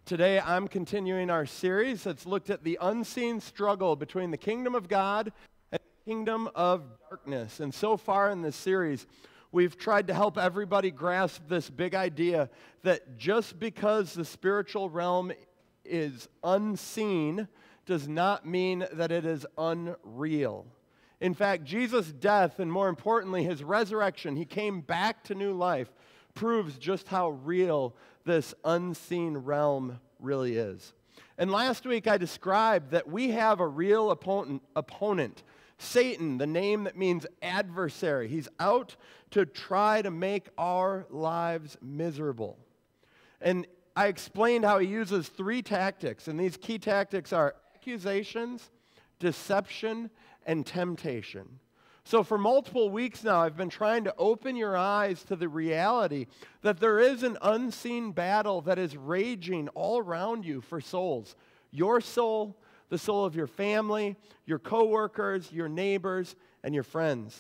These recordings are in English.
Today, I'm continuing our series that's looked at the unseen struggle between the kingdom of God and the kingdom of darkness. And so far in this series, we've tried to help everybody grasp this big idea that just because the spiritual realm is unseen does not mean that it is unreal. In fact, Jesus' death, and more importantly, his resurrection, he came back to new life, proves just how real this unseen realm really is. And last week I described that we have a real opponent, Satan, the name that means adversary. He's out to try to make our lives miserable. And I explained how he uses three tactics, and these key tactics are accusations, deception, and temptation. So for multiple weeks now, I've been trying to open your eyes to the reality that there is an unseen battle that is raging all around you for souls. Your soul, the soul of your family, your coworkers, your neighbors, and your friends.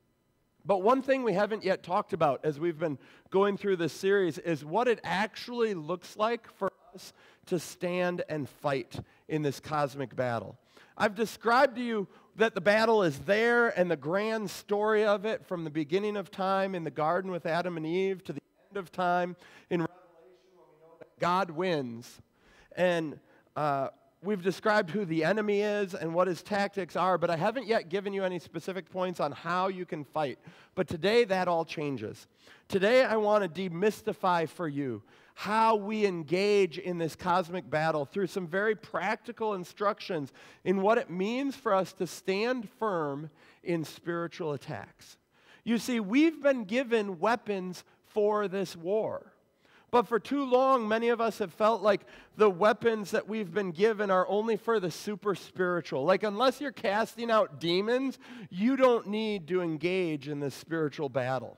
But one thing we haven't yet talked about as we've been going through this series is what it actually looks like for us to stand and fight in this cosmic battle. I've described to you that the battle is there and the grand story of it from the beginning of time in the garden with Adam and Eve to the end of time in Revelation when we know that God wins. And we've described who the enemy is and what his tactics are, but I haven't yet given you any specific points on how you can fight. But today that all changes. Today I want to demystify for you how we engage in this cosmic battle through some very practical instructions in what it means for us to stand firm in spiritual attacks. You see, we've been given weapons for this war. But for too long, many of us have felt like the weapons that we've been given are only for the super spiritual. Like, unless you're casting out demons, you don't need to engage in this spiritual battle.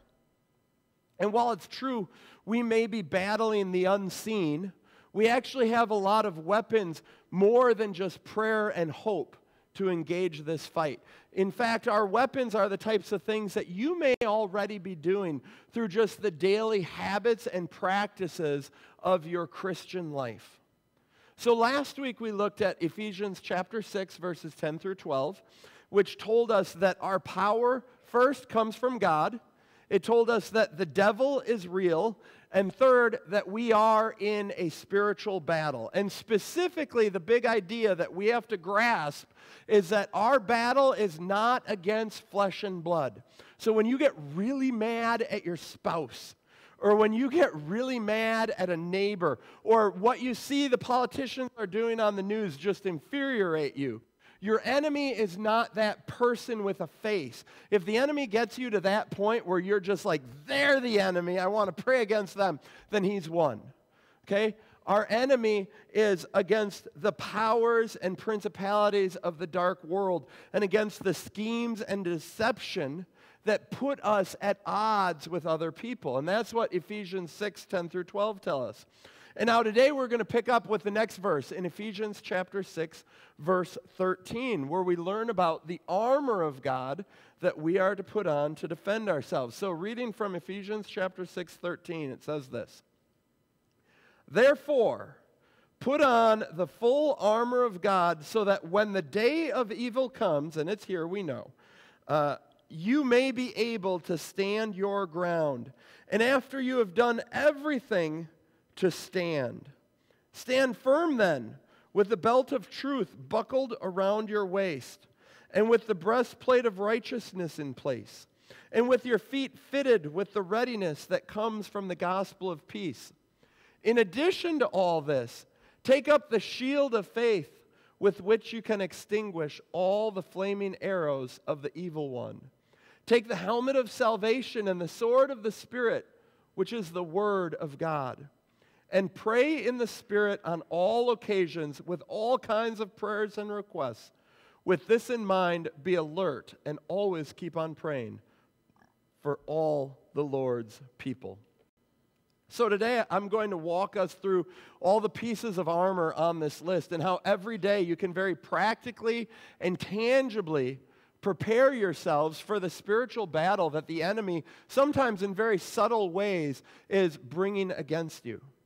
And while it's true, we may be battling the unseen, we actually have a lot of weapons more than just prayer and hope to engage this fight. In fact, our weapons are the types of things that you may already be doing through just the daily habits and practices of your Christian life. So last week we looked at Ephesians chapter 6, verses 10 through 12, which told us that our power first comes from God. It told us that the devil is real, and third, that we are in a spiritual battle. And specifically, the big idea that we have to grasp is that our battle is not against flesh and blood. So when you get really mad at your spouse, or when you get really mad at a neighbor, or what you see the politicians are doing on the news just infuriate you, your enemy is not that person with a face. If the enemy gets you to that point where you're just like, they're the enemy, I want to pray against them, then he's won. Okay? Our enemy is against the powers and principalities of the dark world and against the schemes and deception that put us at odds with other people. And that's what Ephesians 6, 10 through 12 tell us. And now today we're going to pick up with the next verse in Ephesians chapter 6, verse 13, where we learn about the armor of God that we are to put on to defend ourselves. So reading from Ephesians chapter 6, 13, it says this: "Therefore, put on the full armor of God so that when the day of evil comes," and it's here, we know, "you may be able to stand your ground. And after you have done everything, to stand. Stand firm then, with the belt of truth buckled around your waist, and with the breastplate of righteousness in place, and with your feet fitted with the readiness that comes from the gospel of peace. In addition to all this, take up the shield of faith with which you can extinguish all the flaming arrows of the evil one. Take the helmet of salvation and the sword of the Spirit, which is the word of God. And pray in the Spirit on all occasions with all kinds of prayers and requests. With this in mind, be alert and always keep on praying for all the Lord's people." So today I'm going to walk us through all the pieces of armor on this list and how every day you can very practically and tangibly prepare yourselves for the spiritual battle that the enemy, sometimes in very subtle ways, is bringing against you.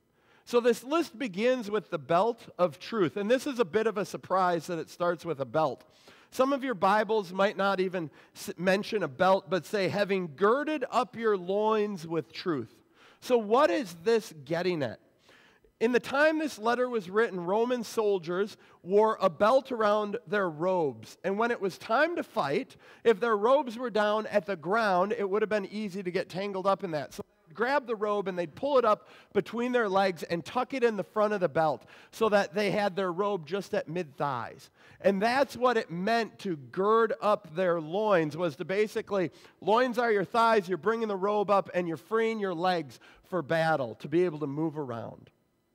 So this list begins with the belt of truth. And this is a bit of a surprise that it starts with a belt. Some of your Bibles might not even mention a belt, but say, having girded up your loins with truth. So what is this getting at? In the time this letter was written, Roman soldiers wore a belt around their robes. And when it was time to fight, if their robes were down at the ground, it would have been easy to get tangled up in that. So they'd grab the robe and they'd pull it up between their legs and tuck it in the front of the belt so that they had their robe just at mid-thighs. And that's what it meant to gird up their loins, was to basically, loins are your thighs, you're bringing the robe up and you're freeing your legs for battle to be able to move around.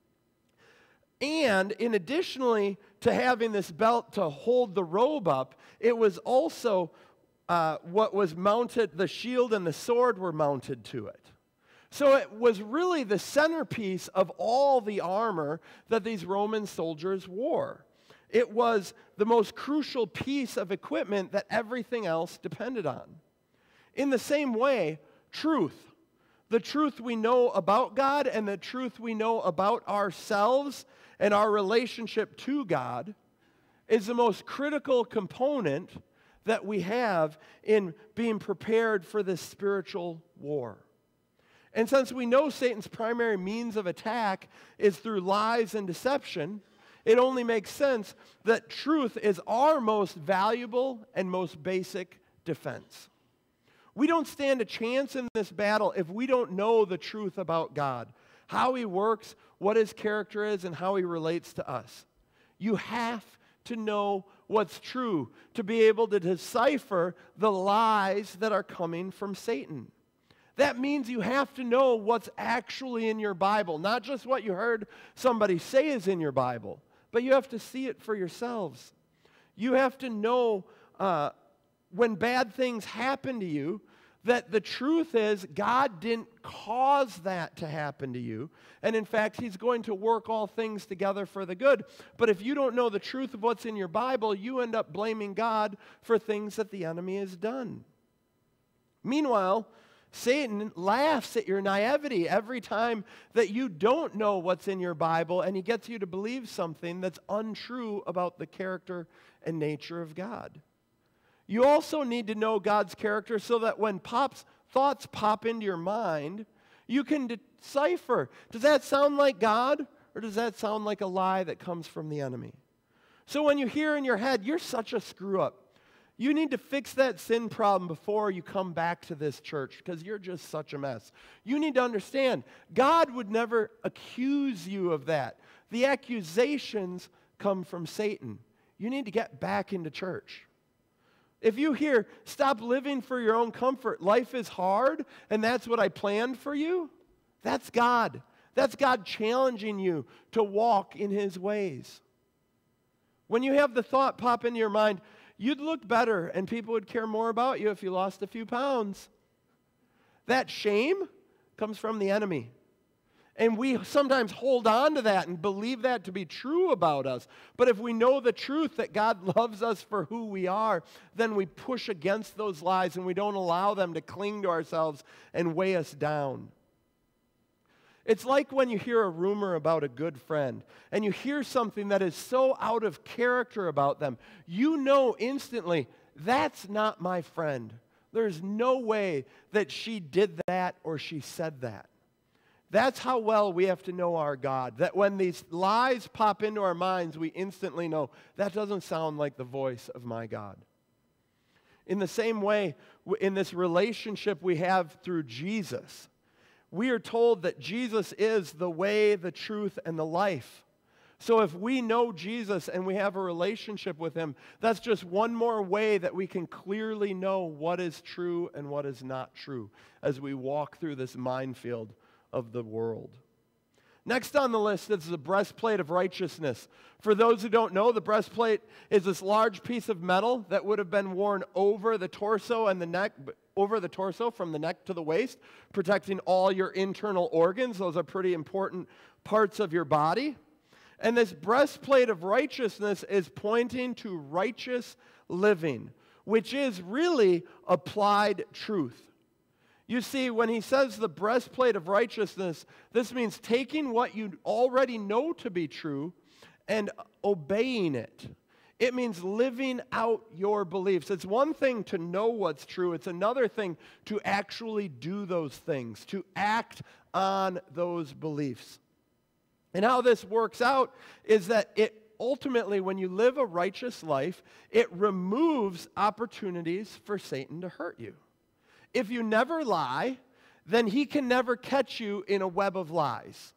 And in additionally to having this belt to hold the robe up, it was also what was mounted, the shield and the sword were mounted to it. So it was really the centerpiece of all the armor that these Roman soldiers wore. It was the most crucial piece of equipment that everything else depended on. In the same way, truth, the truth we know about God and the truth we know about ourselves and our relationship to God, is the most critical component that we have in being prepared for this spiritual war. And since we know Satan's primary means of attack is through lies and deception, it only makes sense that truth is our most valuable and most basic defense. We don't stand a chance in this battle if we don't know the truth about God, how He works, what His character is, and how He relates to us. You have to know what's true to be able to decipher the lies that are coming from Satan. That means you have to know what's actually in your Bible, not just what you heard somebody say is in your Bible, but you have to see it for yourselves. You have to know when bad things happen to you, that the truth is God didn't cause that to happen to you. And in fact, He's going to work all things together for the good. But if you don't know the truth of what's in your Bible, you end up blaming God for things that the enemy has done. Meanwhile, Satan laughs at your naivety every time that you don't know what's in your Bible, and he gets you to believe something that's untrue about the character and nature of God. You also need to know God's character so that when thoughts pop into your mind, you can decipher, does that sound like God, or does that sound like a lie that comes from the enemy? So when you hear in your head, you're such a screw-up, you need to fix that sin problem before you come back to this church because you're just such a mess. You need to understand, God would never accuse you of that. The accusations come from Satan. You need to get back into church. If you hear, stop living for your own comfort, life is hard, and that's what I planned for you, that's God. That's God challenging you to walk in His ways. When you have the thought pop into your mind, you'd look better and people would care more about you if you lost a few pounds. That shame comes from the enemy. And we sometimes hold on to that and believe that to be true about us. But if we know the truth that God loves us for who we are, then we push against those lies and we don't allow them to cling to ourselves and weigh us down. It's like when you hear a rumor about a good friend and you hear something that is so out of character about them, you know instantly, that's not my friend. There's no way that she did that or she said that. That's how well we have to know our God, that when these lies pop into our minds, we instantly know, that doesn't sound like the voice of my God. In the same way, in this relationship we have through Jesus, we are told that Jesus is the way, the truth, and the life. So if we know Jesus and we have a relationship with Him, that's just one more way that we can clearly know what is true and what is not true as we walk through this minefield of the world. Next on the list is the breastplate of righteousness. For those who don't know, the breastplate is this large piece of metal that would have been worn over the torso and the neck, over the torso from the neck to the waist, protecting all your internal organs. Those are pretty important parts of your body. And this breastplate of righteousness is pointing to righteous living, which is really applied truth. You see, when he says the breastplate of righteousness, this means taking what you already know to be true and obeying it. It means living out your beliefs. It's one thing to know what's true. It's another thing to actually do those things, to act on those beliefs. And how this works out is that it ultimately, when you live a righteous life, it removes opportunities for Satan to hurt you. If you never lie, then he can never catch you in a web of lies.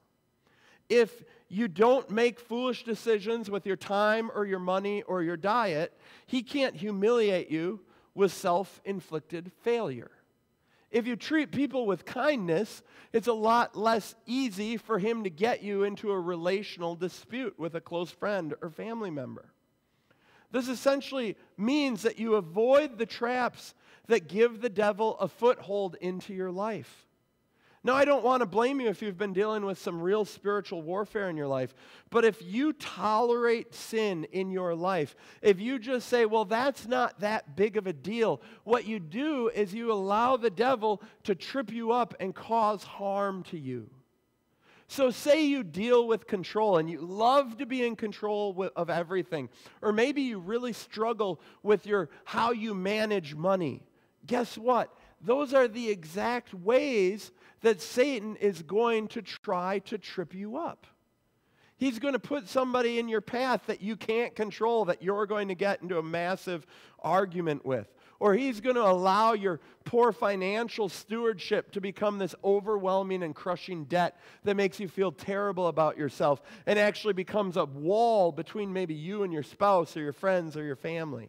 If you don't make foolish decisions with your time or your money or your diet, he can't humiliate you with self-inflicted failure. If you treat people with kindness, it's a lot less easy for him to get you into a relational dispute with a close friend or family member. This essentially means that you avoid the traps that give the devil a foothold into your life. Now, I don't want to blame you if you've been dealing with some real spiritual warfare in your life, but if you tolerate sin in your life, if you just say, well, that's not that big of a deal, what you do is you allow the devil to trip you up and cause harm to you. So say you deal with control and you love to be in control of everything, or maybe you really struggle with how you manage money. Guess what? Those are the exact ways that Satan is going to try to trip you up. He's going to put somebody in your path that you can't control, that you're going to get into a massive argument with. Or he's going to allow your poor financial stewardship to become this overwhelming and crushing debt that makes you feel terrible about yourself and actually becomes a wall between maybe you and your spouse or your friends or your family.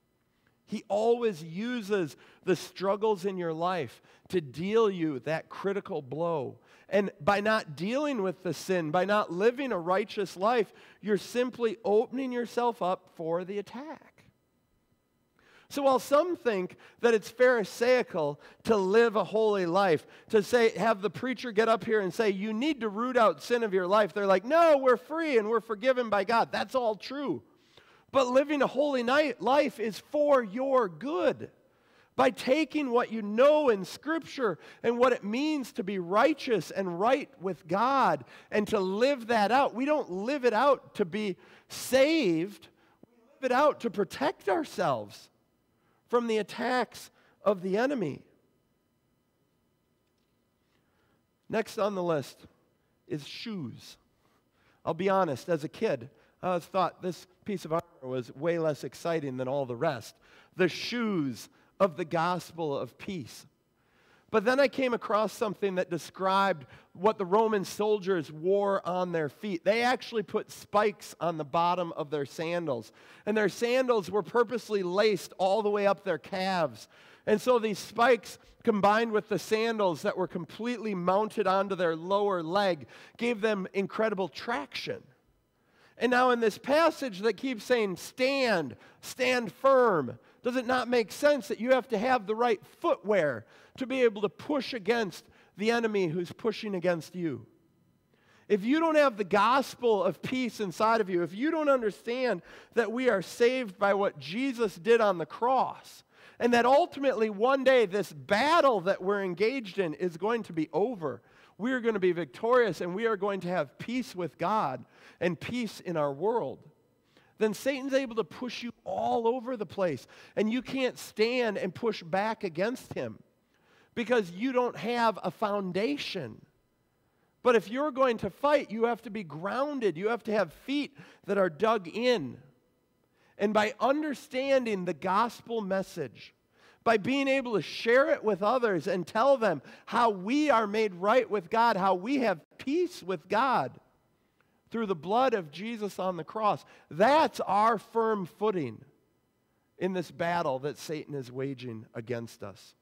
He always uses the struggles in your life to deal you that critical blow. And by not dealing with the sin, by not living a righteous life, you're simply opening yourself up for the attack. So while some think that it's pharisaical to live a holy life, to have the preacher get up here and say, you need to root out sin of your life, they're like, no, we're free and we're forgiven by God. That's all true. But living a holy life is for your good. By taking what you know in Scripture and what it means to be righteous and right with God and to live that out. We don't live it out to be saved. We live it out to protect ourselves from the attacks of the enemy. Next on the list is shoes. I'll be honest, as a kid, I always thought this piece of armor was way less exciting than all the rest. The shoes of the gospel of peace. But then I came across something that described what the Roman soldiers wore on their feet. They actually put spikes on the bottom of their sandals. And their sandals were purposely laced all the way up their calves. And so these spikes, combined with the sandals that were completely mounted onto their lower leg, gave them incredible traction. And now in this passage that keeps saying, stand firm, does it not make sense that you have to have the right footwear to be able to push against the enemy who's pushing against you? If you don't have the gospel of peace inside of you, if you don't understand that we are saved by what Jesus did on the cross, and that ultimately one day this battle that we're engaged in is going to be over, we are going to be victorious and we are going to have peace with God and peace in our world, then Satan's able to push you all over the place. And you can't stand and push back against him because you don't have a foundation. But if you're going to fight, you have to be grounded. You have to have feet that are dug in. And by understanding the gospel message, by being able to share it with others and tell them how we are made right with God, how we have peace with God through the blood of Jesus on the cross, that's our firm footing in this battle that Satan is waging against us.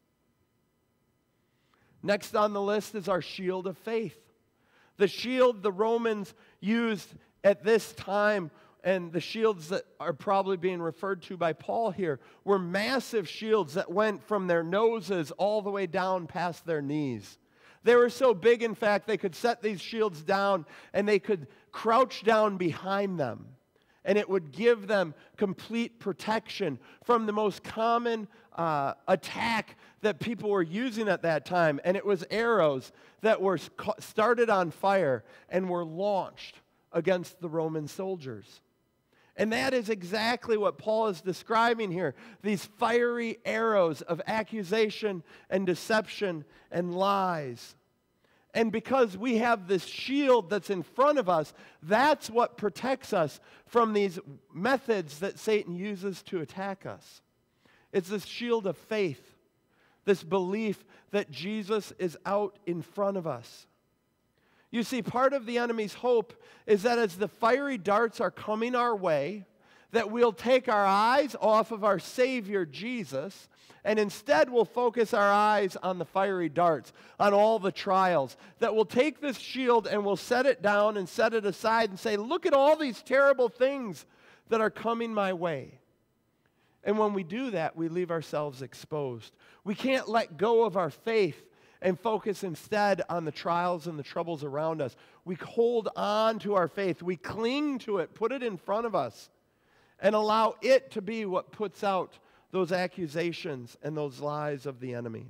Next on the list is our shield of faith. The shield the Romans used at this time, and the shields that are probably being referred to by Paul here, were massive shields that went from their noses all the way down past their knees. They were so big, in fact, they could set these shields down and they could crouch down behind them. And it would give them complete protection from the most common attack that people were using at that time, and it was arrows that were started on fire and were launched against the Roman soldiers. And that is exactly what Paul is describing here, these fiery arrows of accusation and deception and lies. And because we have this shield that's in front of us, that's what protects us from these methods that Satan uses to attack us. It's this shield of faith, this belief that Jesus is out in front of us. You see, part of the enemy's hope is that as the fiery darts are coming our way, that we'll take our eyes off of our Savior, Jesus, and instead we'll focus our eyes on the fiery darts, on all the trials. That we'll take this shield and we'll set it down and set it aside and say, look at all these terrible things that are coming my way. And when we do that, we leave ourselves exposed. We can't let go of our faith and focus instead on the trials and the troubles around us. We hold on to our faith. We cling to it, put it in front of us, and allow it to be what puts out those accusations and those lies of the enemy.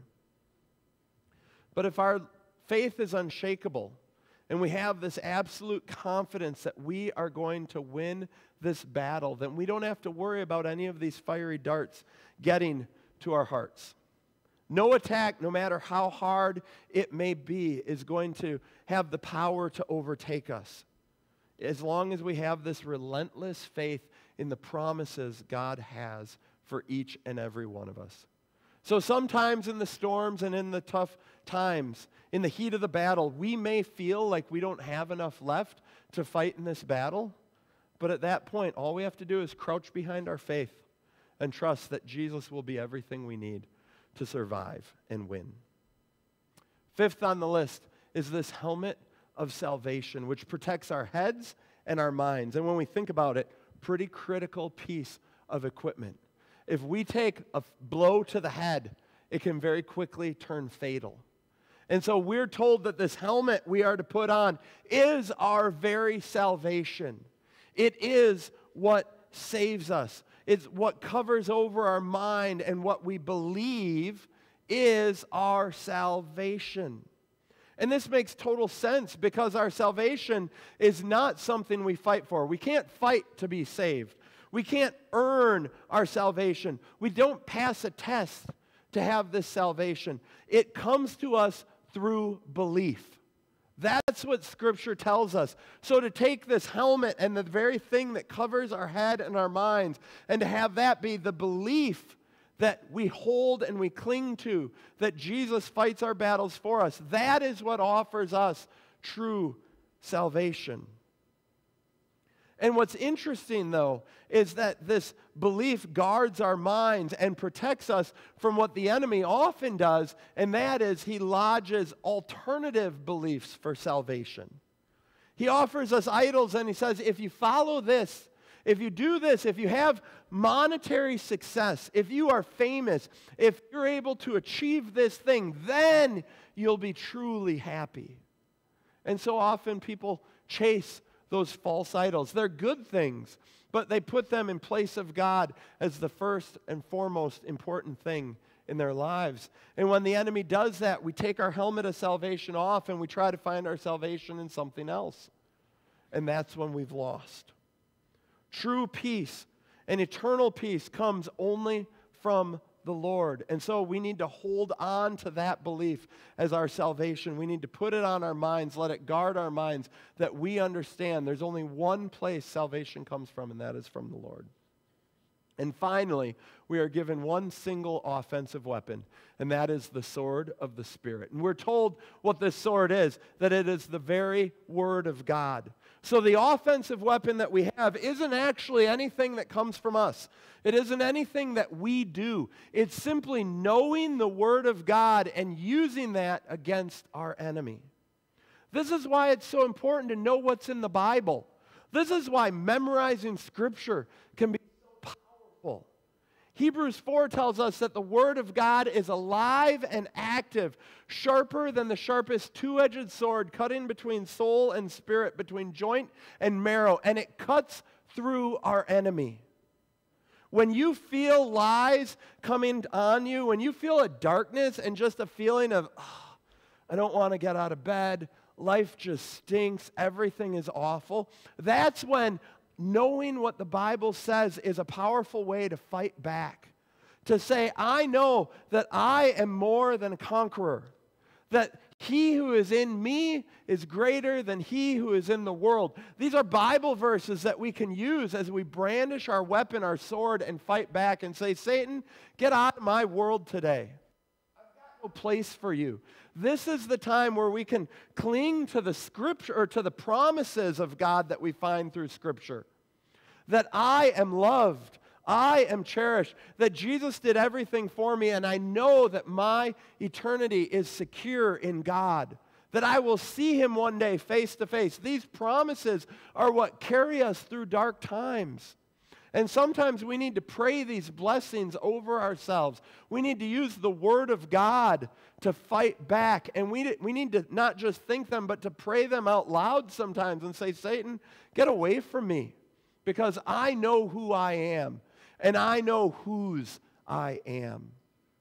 But if our faith is unshakable, and we have this absolute confidence that we are going to win this battle, then we don't have to worry about any of these fiery darts getting to our hearts. No attack, no matter how hard it may be, is going to have the power to overtake us, as long as we have this relentless faith in the promises God has for each and every one of us. So sometimes in the storms and in the tough times, in the heat of the battle, we may feel like we don't have enough left to fight in this battle. But at that point, all we have to do is crouch behind our faith and trust that Jesus will be everything we need to survive and win. Fifth on the list is this helmet of salvation, which protects our heads and our minds. And when we think about it, pretty critical piece of equipment. If we take a blow to the head, it can very quickly turn fatal. And so we're told that this helmet we are to put on is our very salvation. It is what saves us. It's what covers over our mind, and what we believe is our salvation. And this makes total sense, because our salvation is not something we fight for. We can't fight to be saved. We can't earn our salvation. We don't pass a test to have this salvation. It comes to us through belief. That's what Scripture tells us. So to take this helmet and the very thing that covers our head and our minds, and to have that be the belief that we hold and we cling to, that Jesus fights our battles for us, that is what offers us true salvation. And what's interesting, though, is that this belief guards our minds and protects us from what the enemy often does, and that is he lodges alternative beliefs for salvation. He offers us idols, and he says, if you follow this, if you do this, if you have monetary success, if you are famous, if you're able to achieve this thing, then you'll be truly happy. And so often people chase those false idols. They're good things, but they put them in place of God as the first and foremost important thing in their lives. And when the enemy does that, we take our helmet of salvation off and we try to find our salvation in something else. And that's when we've lost. True peace and eternal peace comes only from the Lord. And so we need to hold on to that belief as our salvation. We need to put it on our minds, let it guard our minds, that we understand there's only one place salvation comes from, and that is from the Lord. And finally, we are given one single offensive weapon, and that is the sword of the Spirit. And we're told what this sword is, that it is the very Word of God. So the offensive weapon that we have isn't actually anything that comes from us. It isn't anything that we do. It's simply knowing the Word of God and using that against our enemy. This is why it's so important to know what's in the Bible. This is why memorizing Scripture can be so powerful. Hebrews 4 tells us that the Word of God is alive and active, sharper than the sharpest two-edged sword, cutting between soul and spirit, between joint and marrow, and it cuts through our enemy. When you feel lies coming on you, when you feel a darkness and just a feeling of, oh, I don't want to get out of bed, life just stinks, everything is awful, that's when knowing what the Bible says is a powerful way to fight back. To say, I know that I am more than a conqueror, that he who is in me is greater than he who is in the world. These are Bible verses that we can use as we brandish our weapon, our sword, and fight back and say, Satan, get out of my world today. I've got no place for you. This is the time where we can cling to the Scripture, or to the promises of God that we find through Scripture. That I am loved, I am cherished, that Jesus did everything for me, and I know that my eternity is secure in God, that I will see him one day face to face. These promises are what carry us through dark times. And sometimes we need to pray these blessings over ourselves. We need to use the Word of God to fight back. And we need to not just think them, but to pray them out loud sometimes and say, Satan, get away from me, because I know who I am, and I know whose I am.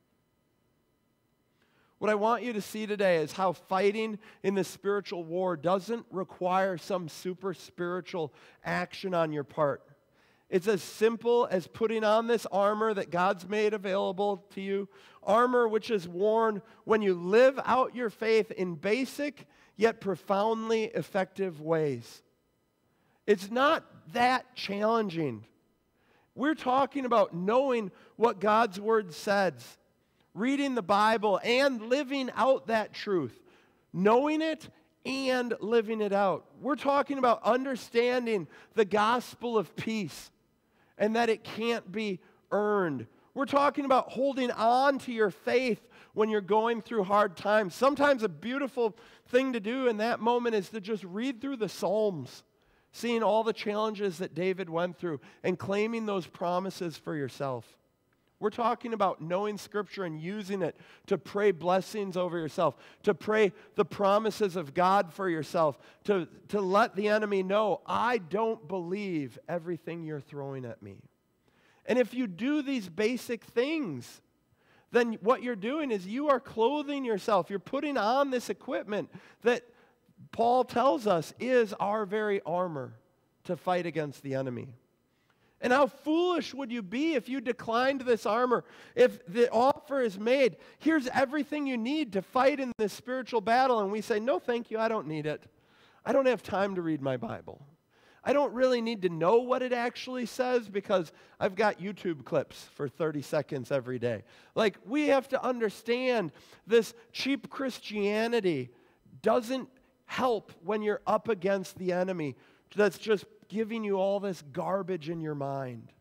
What I want you to see today is how fighting in the spiritual war doesn't require some super spiritual action on your part. It's as simple as putting on this armor that God's made available to you, armor which is worn when you live out your faith in basic yet profoundly effective ways. It's not that challenging. We're talking about knowing what God's Word says, reading the Bible and living out that truth, knowing it and living it out. We're talking about understanding the gospel of peace and that it can't be earned. We're talking about holding on to your faith when you're going through hard times. Sometimes a beautiful thing to do in that moment is to just read through the Psalms, seeing all the challenges that David went through and claiming those promises for yourself. We're talking about knowing Scripture and using it to pray blessings over yourself, to pray the promises of God for yourself, to let the enemy know, I don't believe everything you're throwing at me. And if you do these basic things, then what you're doing is you are clothing yourself. You're putting on this equipment that Paul tells us is our very armor to fight against the enemy. And how foolish would you be if you declined this armor? If the offer is made, here's everything you need to fight in this spiritual battle, and we say, no, thank you, I don't need it. I don't have time to read my Bible. I don't really need to know what it actually says because I've got YouTube clips for 30 seconds every day. Like, we have to understand this cheap Christianity doesn't help when you're up against the enemy that's just giving you all this garbage in your mind.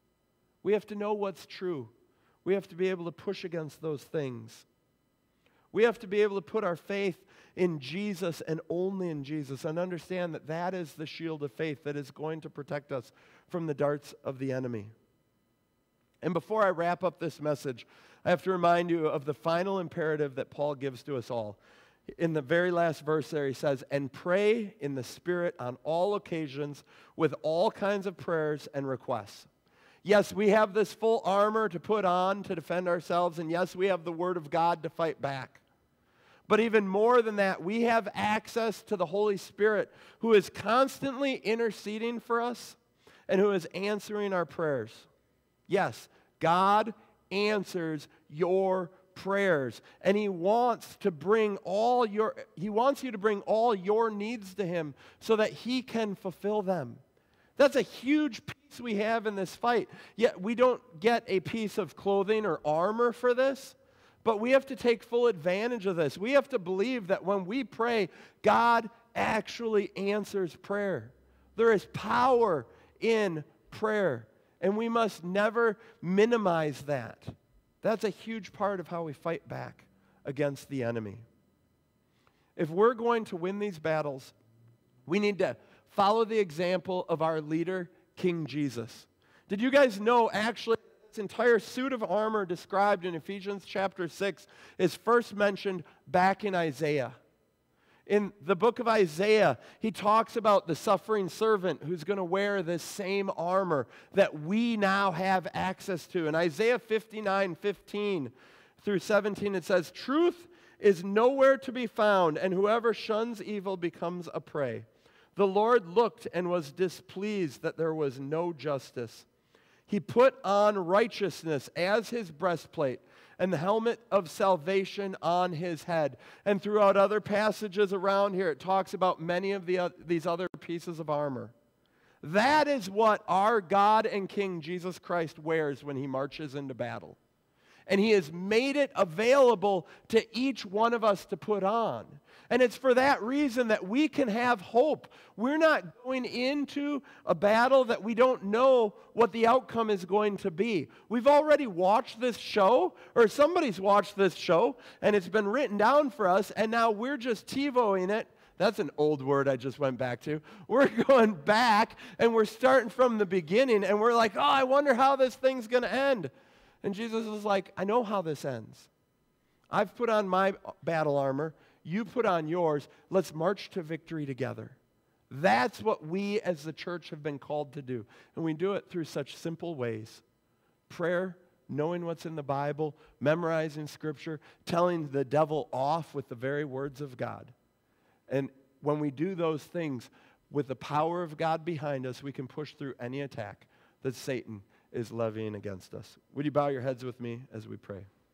We have to know what's true. We have to be able to push against those things. We have to be able to put our faith in Jesus and only in Jesus and understand that that is the shield of faith that is going to protect us from the darts of the enemy. And before I wrap up this message, I have to remind you of the final imperative that Paul gives to us all. In the very last verse there, he says, and pray in the Spirit on all occasions with all kinds of prayers and requests. Yes, we have this full armor to put on to defend ourselves, and yes, we have the Word of God to fight back. But even more than that, we have access to the Holy Spirit who is constantly interceding for us and who is answering our prayers. Yes, God answers your prayers, and he wants you to bring all your needs to him so that he can fulfill them. That's a huge piece we have in this fight. Yet we don't get a piece of clothing or armor for this, but we have to take full advantage of this. We have to believe that when we pray, God actually answers prayer. There is power in prayer, and we must never minimize that. That's a huge part of how we fight back against the enemy. If we're going to win these battles, we need to follow the example of our leader, King Jesus. Did you guys know, actually, this entire suit of armor described in Ephesians chapter 6 is first mentioned back in Isaiah. In the book of Isaiah, he talks about the suffering servant who's going to wear this same armor that we now have access to. In Isaiah 59:15 through 17, it says, "Truth is nowhere to be found, and whoever shuns evil becomes a prey. The Lord looked and was displeased that there was no justice. He put on righteousness as his breastplate, and the helmet of salvation on his head." And throughout other passages around here, it talks about many of these other pieces of armor. That is what our God and King Jesus Christ wears when he marches into battle. And he has made it available to each one of us to put on. And it's for that reason that we can have hope. We're not going into a battle that we don't know what the outcome is going to be. We've already watched this show, or somebody's watched this show, and it's been written down for us, and now we're just TiVoing it. That's an old word I just went back to. We're going back, and we're starting from the beginning, and we're like, oh, I wonder how this thing's going to end. And Jesus is like, I know how this ends. I've put on my battle armor. You put on yours. Let's march to victory together. That's what we as the church have been called to do. And we do it through such simple ways. Prayer, knowing what's in the Bible, memorizing Scripture, telling the devil off with the very words of God. And when we do those things with the power of God behind us, we can push through any attack that Satan is levying against us. Would you bow your heads with me as we pray?